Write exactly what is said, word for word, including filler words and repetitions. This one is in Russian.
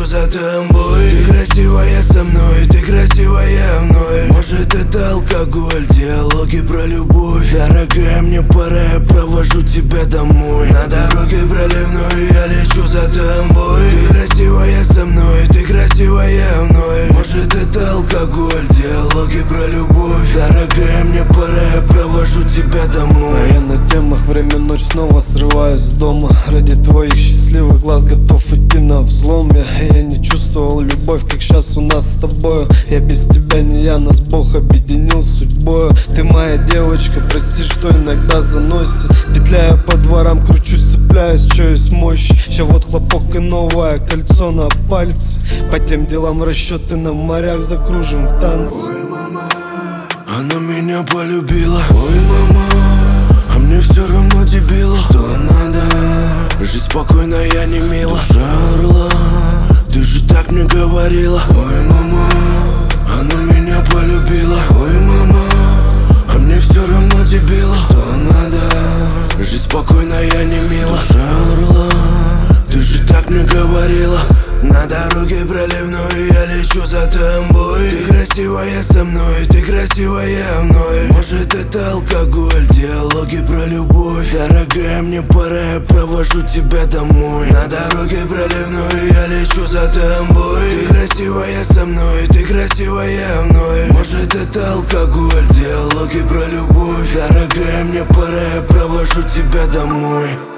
за тобой. Ты красивая со мной, ты красивая мной. Может это алкоголь, диалоги про любовь. Дорогая, мне пора, я провожу тебя домой. На дороге проливной я лечу за тобой. Ты красивая со мной, ты красивая мной. Может это алкоголь, диалоги про любовь. Дорогая, мне пора, я провожу тебя домой. А я на темах, время ночь, снова срываюсь с дома. Ради твоих счастливых глаз готов идти на взлом. Я, я не чувствовал любовь, как сейчас у нас с тобою. Я без тебя не я, нас Бог объединил судьбою. Ты моя девочка, прости, что иногда заносит. Петляя по дворам, кручусь, цепляюсь, чё есть мощь. Ща вот хлопок и новое кольцо на пальце. По тем делам расчеты на морях закружим в танце. Ой, мама, она меня полюбила. Ой, мама, а мне все равно, дебила. Что надо? Жизнь спокойная, не мила. Душа орла, ты же так мне говорила. Ой, мама, она меня полюбила. Ой, мама, а мне все равно, дебила. Что надо? Жизнь спокойная, не мила. Душа орла, ты же так мне говорила. На дороге проливной я лечу за тобой. Ты красивая со мной, ты красивая мной. Может это алкоголь, диалоги про любовь. Дорогая, мне пора, я провожу тебя домой. На дороге проливной я лечу за тобой. Ты красивая со мной, ты красивая мной. Может это алкоголь, диалоги про любовь. Дорогая, мне пора, я провожу тебя домой.